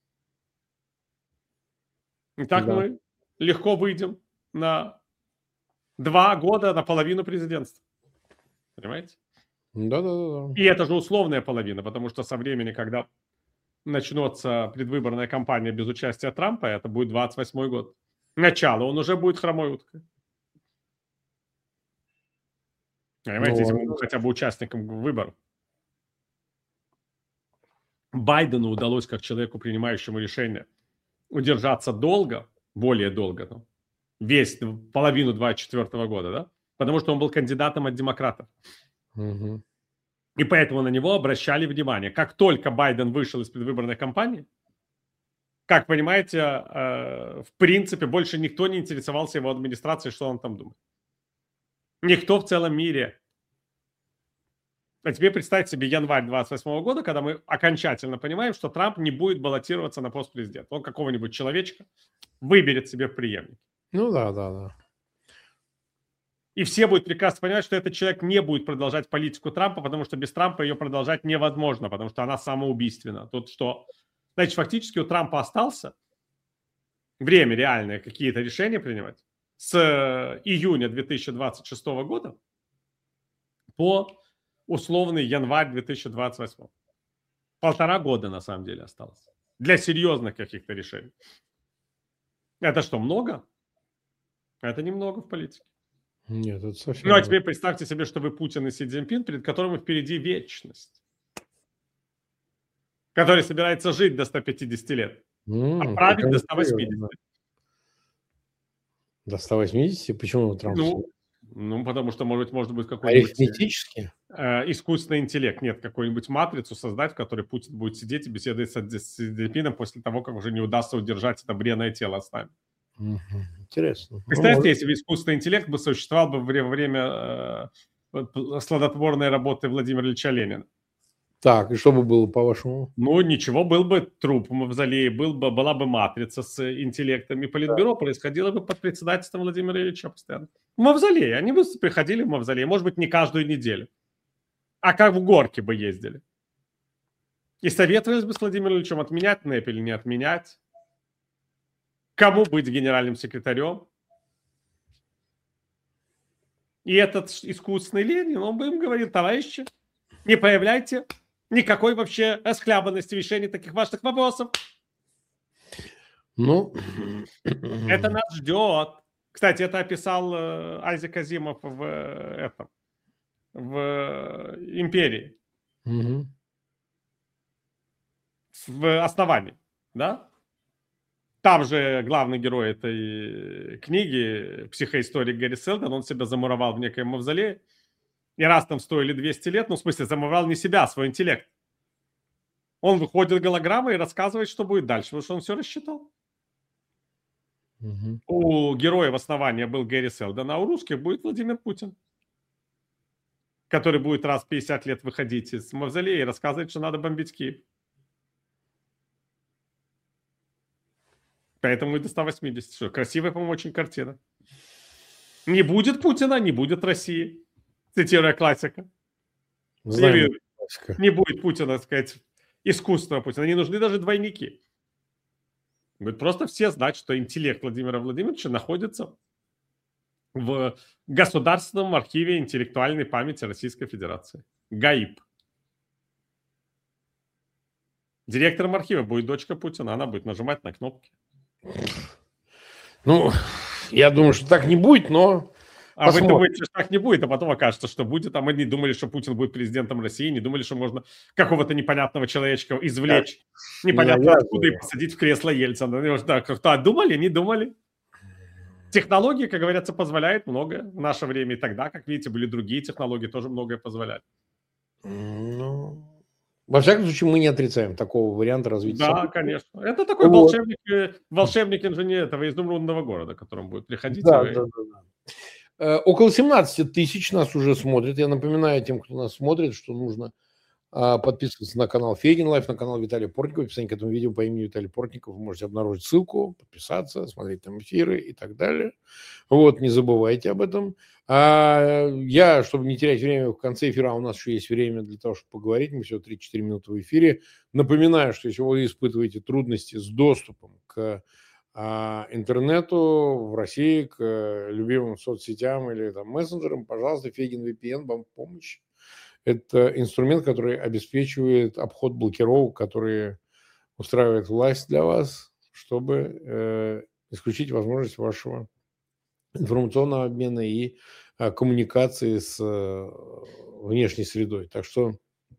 И так да. мы легко выйдем на два года, на половину президентства. Понимаете? Да-да-да. И это же условная половина, потому что со времени, когда начнется предвыборная кампания без участия Трампа, это будет двадцать восьмой год. Начало, он уже будет хромой уткой. Понимаете, если он хотя бы участником выборов. Байдену удалось, как человеку, принимающему решение, удержаться долго, более долго, ну, весь половину двадцать четвёртого года, да? Потому что он был кандидатом от демократов. Угу. И поэтому на него обращали внимание. Как только Байден вышел из предвыборной кампании, как понимаете, э, в принципе, больше никто не интересовался его администрацией, что он там думает. Никто в целом мире. А теперь представьте себе январь двадцать восьмого года, когда мы окончательно понимаем, что Трамп не будет баллотироваться на пост президента. Он какого-нибудь человечка выберет себе в преемник. Ну да, да, да. И все будут прекрасно понимать, что этот человек не будет продолжать политику Трампа, потому что без Трампа ее продолжать невозможно, потому что она самоубийственна. Тут что? Значит, фактически у Трампа остался время реальное какие-то решения принимать с июня две тысячи двадцать шестого года по условный январь две тысячи двадцать восьмого. Полтора года на самом деле осталось для серьезных каких-то решений. Это что, много? Это немного в политике. Нет, это совсем... Ну, а теперь представьте себе, что вы Путин и Си Цзиньпин, перед которым впереди вечность, который собирается жить до ста пятидесяти лет, а править до ста восьмидесяти. До ста восьмидесяти? Почему Трамп? Ну, ну, потому что, может быть, может быть какой-нибудь... Арифметически? Э, искусственный интеллект. Нет, какую-нибудь матрицу создать, в которой Путин будет сидеть и беседовать с Си Цзиньпином после того, как уже не удастся удержать это бренное тело с нами. Интересно. Представьте, ну, если бы искусственный интеллект бы существовал бы во время э, сладотворной работы Владимира Ильича Ленина. Так, и что бы было, по-вашему? Ну, ничего, был бы труп в мавзолее, был бы, была бы матрица с интеллектом, и политбюро да. происходило бы под председательством Владимира Ильича постоянно. В мавзолее, они бы приходили в мавзолей, может быть, не каждую неделю, а как в горке бы ездили. И советовались бы с Владимиром Ильичем, отменять НЭП или не отменять, кому быть генеральным секретарем. И этот искусственный Ленин, он бы им говорил: товарищи, не появляйте никакой вообще расхлябанности в решении таких важных вопросов. Ну, это нас ждет. Кстати, это описал э, Айзек Азимов в, э, этом, в «Империи». угу. В «Основании», да? Там же главный герой этой книги, психоисторик Гэри Селдон, он себя замуровал в некоем мавзолее. И раз там стоили двести лет, ну, в смысле, замуровал не себя, а свой интеллект. Он выходит голограммой и рассказывает, что будет дальше, потому что он все рассчитал. Угу. У героя в «Основании» был Гэри Селдон, а у русских будет Владимир Путин, который будет раз в пятьдесят лет выходить из мавзолея и рассказывать, что надо бомбить Киев. Поэтому и до ста восьмидесяти. Что, красивая, по-моему, очень картина. Не будет Путина, не будет России. Цитируя классика. Знаем, не, не будет Путина, так сказать, искусственного Путина. Не нужны даже двойники. Будет просто все знать, что интеллект Владимира Владимировича находится в Государственном архиве интеллектуальной памяти Российской Федерации. ГАИП. Директором архива будет дочка Путина. Она будет нажимать на кнопки. Ну, я думаю, что так не будет, но... А посмотрим. Вы думаете, что так не будет, а потом окажется, что будет. А мы не думали, что Путин будет президентом России, не думали, что можно какого-то непонятного человечка извлечь, так, непонятно не откуда, и посадить в кресло Ельцина. Да, кто думали, не думали. Технологии, как говорится, позволяют многое в наше время. И тогда, как видите, были другие технологии, тоже многое позволяли. Ну... Во всяком случае, мы не отрицаем такого варианта развития. Да, событий. конечно. Это такой вот. волшебник, волшебник инженер этого изумрудного города, к которому будет приходить. Да, и... да, да, да. Около семнадцати тысяч нас уже смотрят. Я напоминаю тем, кто нас смотрит, что нужно подписываться на канал Фейгин Лайф, на канал Виталия Портникова. В описании к этому видео по имени Виталий Портников вы можете обнаружить ссылку, подписаться, смотреть там эфиры и так далее. Вот, не забывайте об этом. А я, чтобы не терять время в конце эфира, а у нас еще есть время для того, чтобы поговорить, мы всего три-четыре минуты в эфире. Напоминаю, что если вы испытываете трудности с доступом к а, интернету в России, к любимым соцсетям или там, мессенджерам, пожалуйста, Фейгин ви пи эн вам в помощь. Это инструмент, который обеспечивает обход блокировок, которые устраивает власть для вас, чтобы э, исключить возможность вашего информационного обмена и э, коммуникации с э, внешней средой. Так что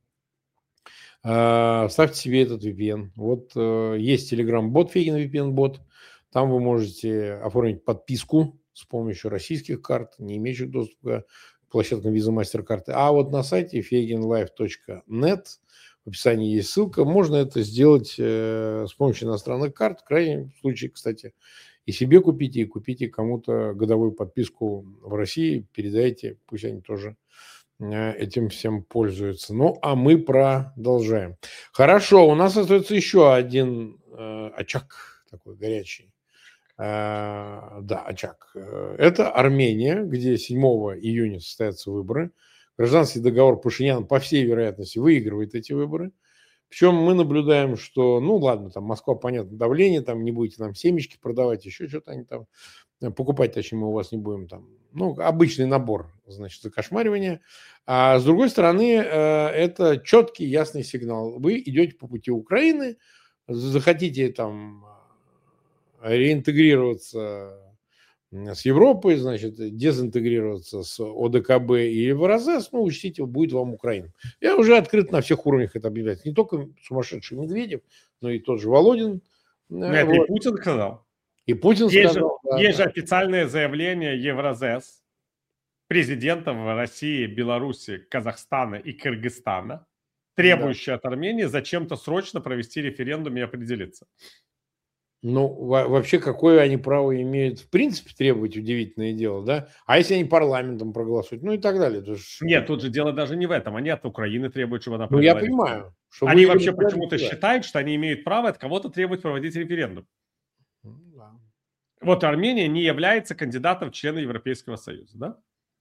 э, ставьте себе этот ви пи эн. Вот э, есть Telegram-бот, Фейгин ви пи эн-бот. Там вы можете оформить подписку с помощью российских карт, не имеющих доступа к площадкам Visa, MasterCard. А вот на сайте фейгин лайф точка нет в описании есть ссылка. Можно это сделать э, с помощью иностранных карт. В крайнем случае, кстати, и себе купите, и купите кому-то годовую подписку в России. Передайте, пусть они тоже этим всем пользуются. Ну, а мы продолжаем. Хорошо, у нас остается еще один э, очаг такой горячий. Э, да, очаг. Это Армения, где седьмого июня состоятся выборы. Гражданский договор Пашинян, по всей вероятности, выигрывает эти выборы. Причем мы наблюдаем, что, ну ладно, там Москва, понятно, давление, там не будете нам семечки продавать, еще что-то они там, покупать, точнее, мы у вас не будем там. Ну, обычный набор, значит, закошмаривания. А с другой стороны, это четкий, ясный сигнал. Вы идете по пути Украины, захотите там реинтегрироваться с Европой, значит, дезинтегрироваться с ОДКБ и Евразес, ну, учтите, будет вам Украина. Я уже открыт на всех уровнях это объявлять. Не только сумасшедший Медведев, но и тот же Володин. Но это вот. И Путин сказал. И Путин есть сказал. Же, да, есть да. же официальное заявление Евразес президентов России, Беларуси, Казахстана и Кыргызстана, требующее да. от Армении зачем-то срочно провести референдум и определиться. Ну, вообще, какое они право имеют, в принципе, требовать, удивительное дело, да? А если они парламентом проголосуют, ну и так далее. То есть... Нет, тут же дело даже не в этом. Они от Украины требуют, чтобы она провела. Ну, я понимаю. Что они вообще почему-то считают, что они имеют право от кого-то требовать проводить референдум. Да. Вот Армения не является кандидатом в члены Европейского Союза, да?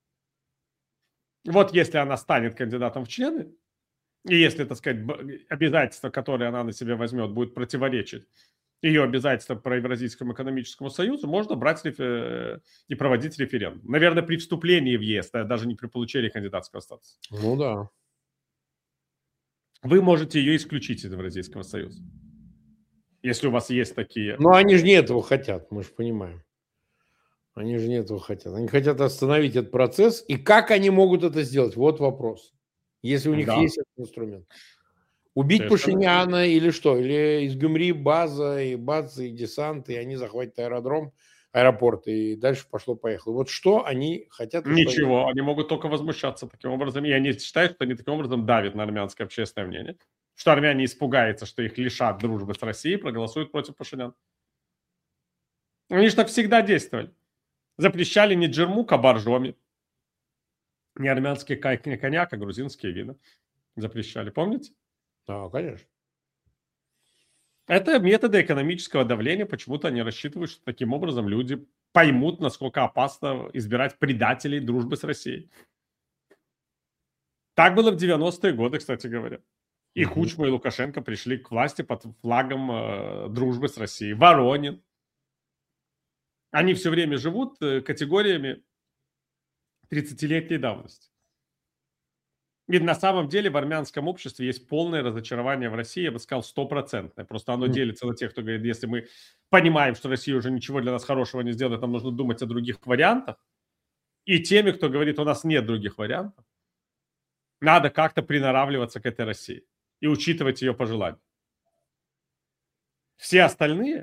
Вот если она станет кандидатом в члены, и если, так сказать, обязательства, которые она на себя возьмет, будут противоречить ее обязательствам по Евразийскому экономическому союзу, можно брать реф... и проводить референдум. Наверное, при вступлении в ЕС, а даже не при получении кандидатского статуса. Ну да. Вы можете ее исключить из Евразийского союза, если у вас есть такие... Но они же не этого хотят, мы же понимаем. Они же не этого хотят. Они хотят остановить этот процесс. И как они могут это сделать? Вот вопрос. Если у них да. есть этот инструмент. Убить Пашиняна или что? Или из Гюмри база, и базы, и десант, и они захватят аэродром, аэропорт, и дальше пошло-поехало. Вот что они хотят? Ничего, они могут только возмущаться таким образом. И они считают, что они таким образом давят на армянское общественное мнение. Что армяне испугаются, что их лишат дружбы с Россией, проголосуют против Пашиняна. Они же так всегда действовали. Запрещали не джермук, а боржоми. Не армянский коньяк, а грузинские вина. Запрещали, помните? Да, конечно. Это методы экономического давления. Почему-то они рассчитывают, что таким образом люди поймут, насколько опасно избирать предателей дружбы с Россией. Так было в девяностые годы, кстати говоря. И угу. Кучма, и Лукашенко пришли к власти под флагом э, дружбы с Россией. Воронин. Они все время живут э, категориями тридцатилетней давности. Ведь на самом деле в армянском обществе есть полное разочарование в России, я бы сказал, стопроцентное. Просто оно mm. делится на тех, кто говорит, если мы понимаем, что Россия уже ничего для нас хорошего не сделает, нам нужно думать о других вариантах. И теми, кто говорит, у нас нет других вариантов, надо как-то приноравливаться к этой России и учитывать ее пожелания. Все остальные,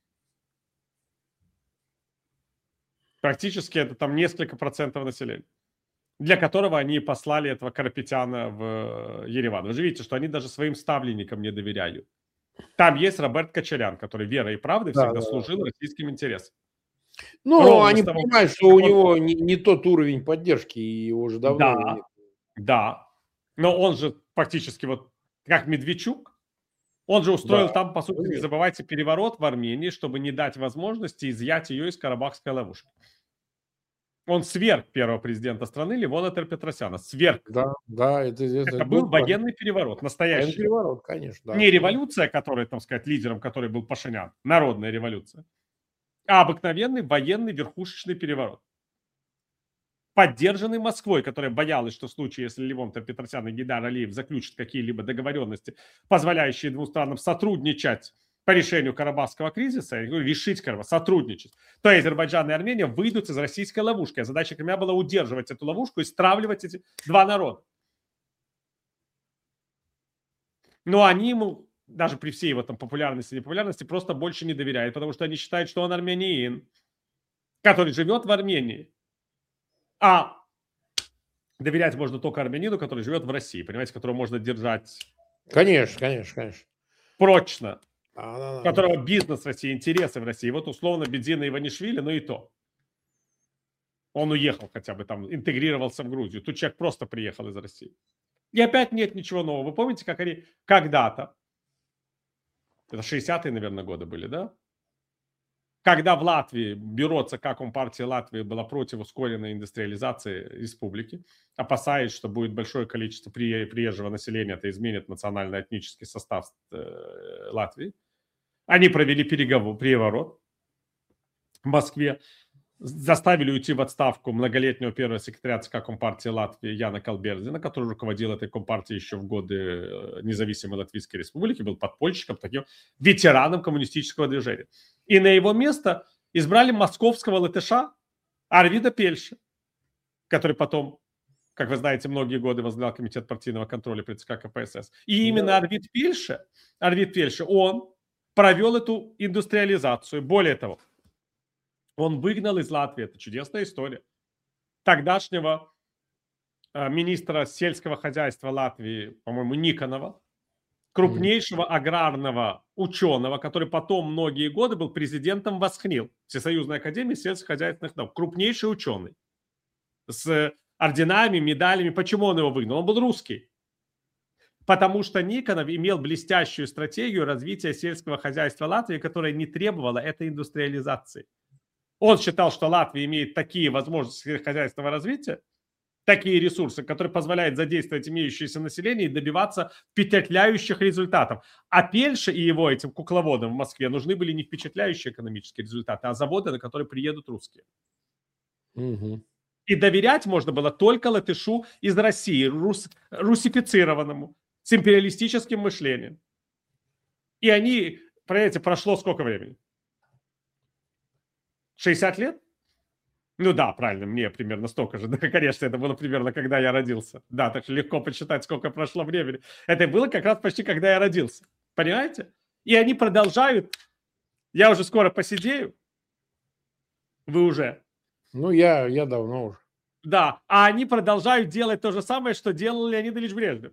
практически это там несколько процентов населения, для которого они послали этого Карапетяна в Ереван. Вы же видите, что они даже своим ставленникам не доверяют. Там есть Роберт Кочарян, который верой и правдой да, всегда да, служил да. российским интересам. Ну, Ровно они того, понимают, что у он... него не, не тот уровень поддержки, и его уже давно да, нет. Да, но он же фактически вот как Медведчук, он же устроил да. там, по сути, не забывайте, переворот в Армении, чтобы не дать возможности изъять ее из карабахской ловушки. Он сверг первого президента страны Левона Тер-Петросяна. Сверг. Да, да, это, это, это был военный переворот, настоящий. Военный переворот, конечно. Да. Не революция, которая, там сказать, лидером которой был Пашинян, народная революция, а обыкновенный военный верхушечный переворот. Поддержанный Москвой, которая боялась, что в случае, если Левон Тер-Петросян и Гейдар Алиев заключат какие-либо договоренности, позволяющие двум странам сотрудничать по решению карабахского кризиса, я говорю, решить Карабах, сотрудничать, то Азербайджан и Армения выйдут из российской ловушки. А задача Кремля была удерживать эту ловушку и стравливать эти два народа. Но они ему, даже при всей его там популярности и непопулярности, просто больше не доверяют, потому что они считают, что он армянин, который живет в Армении. А доверять можно только армянину, который живет в России, понимаете, которого можно держать... Конечно, конечно, конечно. Прочно. А, да, да. Которого бизнес в России, интересы в России. Вот условно Бедзина и Иванишвили, но и то. Он уехал хотя бы там, интегрировался в Грузию. Тут человек просто приехал из России. И опять нет ничего нового. Вы помните, как они когда-то, это шестидесятые, наверное, годы были, да? Когда в Латвии, бюро ЦК Компартии Латвии было против ускоренной индустриализации республики, опасаясь, что будет большое количество приезжего населения, это изменит национально-этнический состав э, Латвии, они провели переговор, переворот в Москве, заставили уйти в отставку многолетнего первого секретаря ЦК Компартии Латвии Яна Калбердина, который руководил этой компартией еще в годы независимой Латвийской Республики, был подпольщиком, таким ветераном коммунистического движения. И на его место избрали московского латыша Арвида Пельша, который потом, как вы знаете, многие годы возглавлял комитет партийного контроля при ЦК КПСС. И именно да. Арвид Пельша, Арвид Пельша, он провел эту индустриализацию. Более того, он выгнал из Латвии, это чудесная история, тогдашнего э, министра сельского хозяйства Латвии, по-моему, Никонова, крупнейшего mm. аграрного ученого, который потом многие годы был президентом ВОСХНИЛ, Всесоюзной академии сельскохозяйственных наук, крупнейший ученый с орденами, медалями. Почему он его выгнал? Он был русский. Потому что Никонов имел блестящую стратегию развития сельского хозяйства Латвии, которая не требовала этой индустриализации. Он считал, что Латвия имеет такие возможности сельскохозяйственного развития, такие ресурсы, которые позволяют задействовать имеющееся население и добиваться впечатляющих результатов. А Пельша и его этим кукловодам в Москве нужны были не впечатляющие экономические результаты, а заводы, на которые приедут русские. Угу. И доверять можно было только латышу из России, рус, русифицированному, с империалистическим мышлением. И они, понимаете, прошло сколько времени? шестьдесят лет? Ну да, правильно, мне примерно столько же. Да, конечно, это было примерно, когда я родился. Да, так что легко посчитать, сколько прошло времени. Это было как раз почти, когда я родился. Понимаете? И они продолжают. Я уже скоро посидею. Вы уже. Ну, я, я давно уже. Да, а они продолжают делать то же самое, что делал Леонид Ильич Брежнев.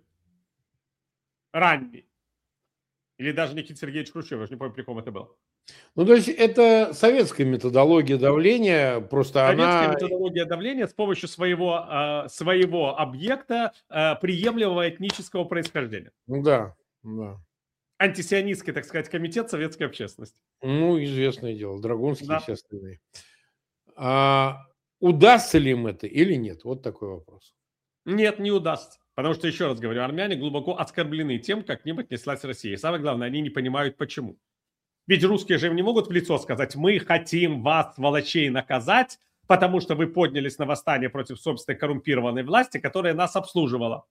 Ранний. Или даже Никита Сергеевич Хрущев, я же не помню, при ком это был. Ну, то есть это советская методология давления, просто советская она... методология давления с помощью своего, э, своего объекта э, приемлемого этнического происхождения. Ну да, да. Антисионистский, так сказать, комитет советской общественности. Ну, известное дело, Драгунский да. и все остальные. А удастся ли им это или нет? Вот такой вопрос. Нет, не удастся. Потому что, еще раз говорю, армяне глубоко оскорблены тем, как к ним отнеслась Россия. И самое главное, они не понимают, почему. Ведь русские же им не могут в лицо сказать: мы хотим вас, сволочей, наказать, потому что вы поднялись на восстание против собственной коррумпированной власти, которая нас обслуживала.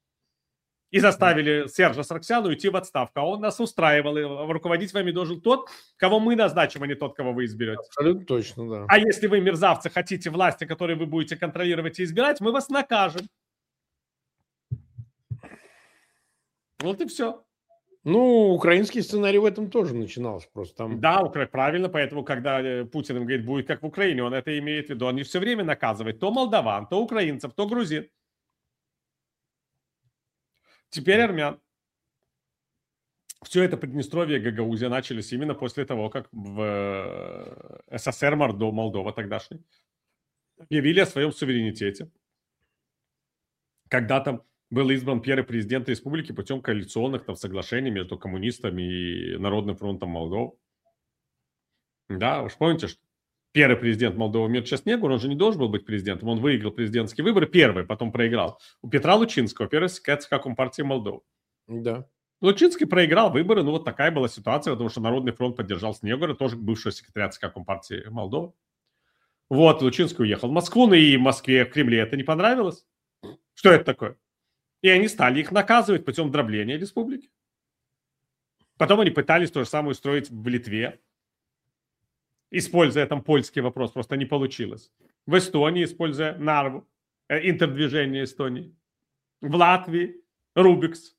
И заставили Сержа Саргсяна уйти в отставку. А он нас устраивал. И руководить вами должен тот, кого мы назначим, а не тот, кого вы изберете. Абсолютно точно, да. А если вы, мерзавцы, хотите власти, которые вы будете контролировать и избирать, мы вас накажем. Вот и все. Ну, украинский сценарий в этом тоже начинался просто там. Да, правильно, поэтому, когда Путин им говорит, будет как в Украине, он это имеет в виду. Он не все время наказывает то молдаван, то украинцев, то грузин. Теперь армян. Все это Приднестровье и Гагаузия начались именно после того, как в СССР Молдова тогдашний объявили о своем суверенитете. Когда там был избран первый президент республики путем коалиционных там соглашений между коммунистами и Народным фронтом Молдовы. Да, вы же помните, что первый президент Молдовы Мирча Снегур, он же не должен был быть президентом, он выиграл президентские выборы первый, потом проиграл. У Петра Лучинского, первый секретарь ЦК Компартии Молдовы. Да. Лучинский проиграл выборы, ну вот такая была ситуация, потому что Народный фронт поддержал Снегура, тоже бывшего секретаря ЦК Компартии Молдовы. Вот, Лучинский уехал в Москву, но и в Москве, в Кремле это не понравилось. Что это такое? И они стали их наказывать путем дробления республики. Потом они пытались то же самое устроить в Литве, используя там польский вопрос, просто не получилось. В Эстонии, используя Нарву, э, интердвижение Эстонии. В Латвии Рубикс.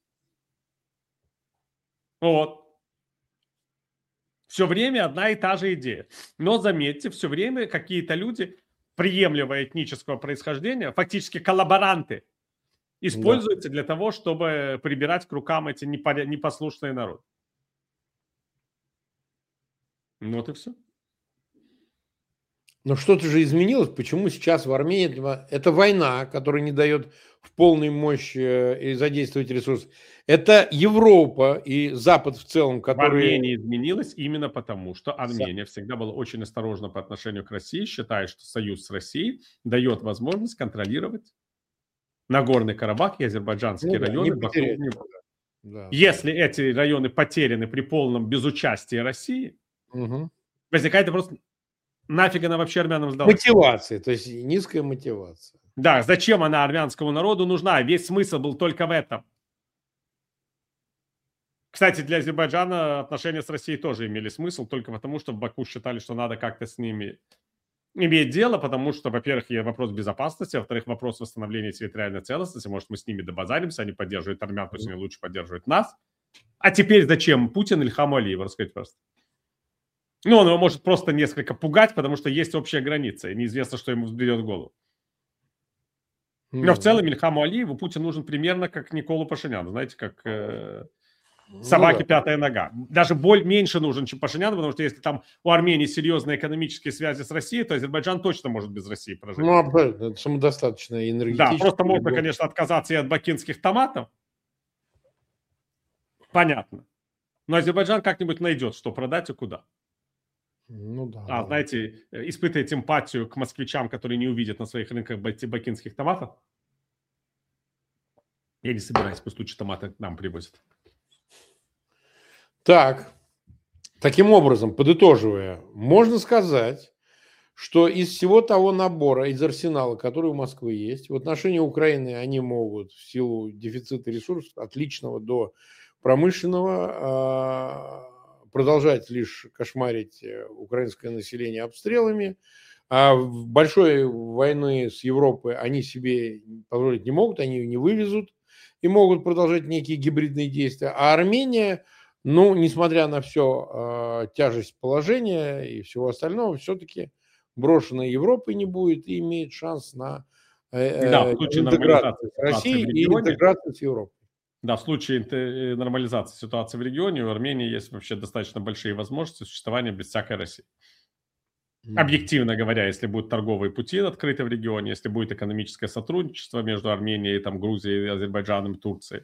Вот. Все время одна и та же идея. Но заметьте, все время какие-то люди приемлемого этнического происхождения, фактически коллаборанты, используются да. для того, чтобы прибирать к рукам эти непослушные народы. Вот и все. Но что-то же изменилось. Почему сейчас в Армении это война, которая не дает в полной мощи задействовать ресурсы. Это Европа и Запад в целом, В которые... Армении изменилось именно потому, что Армения всегда была очень осторожна по отношению к России, считая, что союз с Россией дает возможность контролировать Нагорный Карабах и азербайджанские Ну да, районы не вокруг потерять. него. Да, Если эти районы потеряны при полном безучастии России, Мгм. возникает вопрос, нафиг она вообще армянам сдалась? Мотивация, то есть низкая мотивация. Да, зачем она армянскому народу нужна? Весь смысл был только в этом. Кстати, для Азербайджана отношения с Россией тоже имели смысл, только потому, что в Баку считали, что надо как-то с ними иметь дело, потому что, во-первых, есть вопрос безопасности, во-вторых, вопрос восстановления территориальной целостности. Может, мы с ними добазаримся, они поддерживают армян, пусть они лучше поддерживают нас. А теперь зачем Путин Ильхаму Алиеву, расскажите, пожалуйста? Ну, он его может просто несколько пугать, потому что есть общая граница, и неизвестно, что ему взбредет в голову. Но в целом Ильхаму Алиеву Путин нужен примерно как Николу Пашиняну, знаете, как э, собаке ну, да. пятая нога. Даже боль меньше нужен, чем Пашинян, потому что если там у Армении серьезные экономические связи с Россией, то Азербайджан точно может без России прожить. Ну, абсолютно, это самодостаточно энергетически. Да, просто можно, конечно, отказаться и от бакинских томатов. Понятно. Но Азербайджан как-нибудь найдет, что продать и куда. Ну да. А, да. знаете, испытывать эмпатию к москвичам, которые не увидят на своих рынках бакинских томатов. Я не собираюсь, пусть лучше томаты к нам привозят. Так, таким образом, подытоживая, можно сказать, что из всего того набора, из арсенала, который у Москвы есть, в отношении Украины они могут в силу дефицита ресурсов от личного до промышленного продолжать лишь кошмарить украинское население обстрелами. А в большой войны с Европой они себе позволить не могут, они ее не вывезут и могут продолжать некие гибридные действия. А Армения, ну, несмотря на все тяжесть положения и всего остального, все-таки брошенная Европой не будет и имеет шанс на Да, в случае интеграцию нормализации с Россией ситуации в и регионе, интеграцию с Европой. да, в случае инте- нормализации ситуации в регионе у Армении есть вообще достаточно большие возможности существования без всякой России. Объективно говоря, если будут торговые пути открыты в регионе, если будет экономическое сотрудничество между Арменией, там, Грузией, Азербайджаном, Турцией,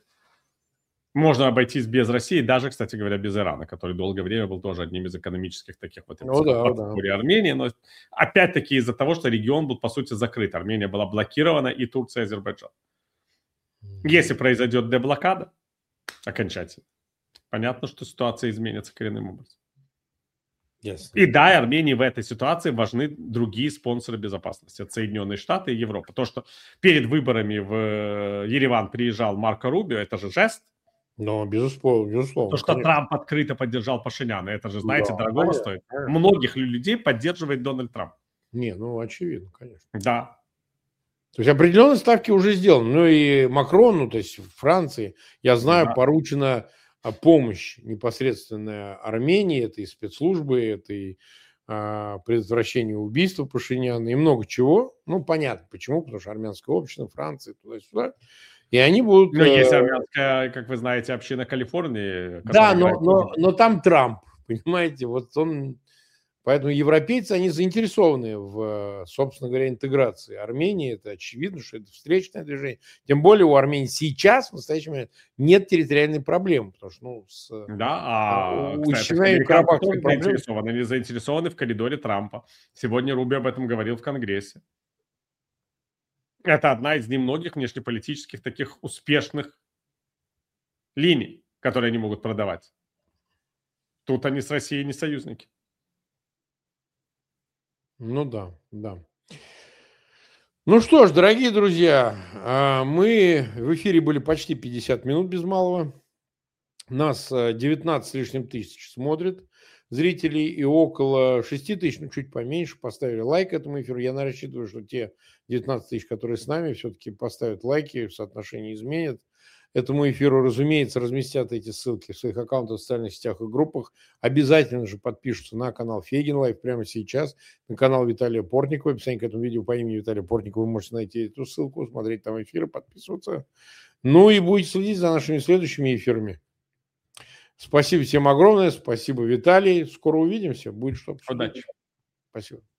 можно обойтись без России, даже, кстати говоря, без Ирана, который долгое время был тоже одним из экономических таких вот Ну да, подспорья Армении, но опять-таки из-за того, что регион был, по сути, закрыт. Армения была блокирована, и Турция, и Азербайджан. Если произойдет деблокада окончательно, понятно, что ситуация изменится коренным образом. Yes. И да, Армении в этой ситуации важны другие спонсоры безопасности. Это Соединенные Штаты и Европа. То, что перед выборами в Ереван приезжал Марко Рубио, это же жест. Ну, безусловно, безусловно. То, что конечно. Трамп открыто поддержал Пашиняна, это же, знаете, Да, дорогого понятно, стоит. понятно. Многих людей поддерживает Дональд Трамп. Не, ну, очевидно, конечно. Да. То есть определенные ставки уже сделаны. Ну и Макрону, то есть в Франции, я знаю, Да. поручена помощь непосредственная Армении, это и спецслужбы, это и а, предотвращение убийства Пашиняна и много чего. Ну, понятно, почему, потому что армянское общество, Франция, туда-сюда. И они будут... Но есть э, армянская, как вы знаете, община Калифорнии. Да, которая но, играет но, тоже. но там Трамп, понимаете, вот он... Поэтому европейцы, они заинтересованы в, собственно говоря, интеграции Армении. Это очевидно, что это встречное движение. Тем более у Армении сейчас, в настоящий момент, нет территориальной проблемы. Потому что, ну, с Да, а, у кстати, Чечни и американцы Карабахской тоже проблемы... заинтересованы. Они заинтересованы в коридоре Трампа. Сегодня Руби об этом говорил в Конгрессе. Это одна из немногих внешнеполитических таких успешных линий, которые они могут продавать. Тут они с Россией не союзники. Ну да, да. Ну что ж, дорогие друзья, а, мы в эфире были почти пятьдесят минут без малого. Нас а, девятнадцать с лишним тысяч смотрят зрителей и около шести тысяч, ну чуть поменьше, поставили лайк этому эфиру. Я рассчитываю, что те девятнадцать тысяч, которые с нами, все-таки поставят лайки, в соотношении изменят. Этому эфиру, разумеется, разместят эти ссылки в своих аккаунтах в социальных сетях и группах. Обязательно же подпишутся на канал Фейгин Лайв прямо сейчас, на канал Виталия Портникова. В описании к этому видео по имени Виталия Портникова вы можете найти эту ссылку, смотреть там эфиры, подписываться. Ну и будете следить за нашими следующими эфирами. Спасибо всем огромное. Спасибо, Виталий. Скоро увидимся. Будет что обсудить. Удачи. Спасибо.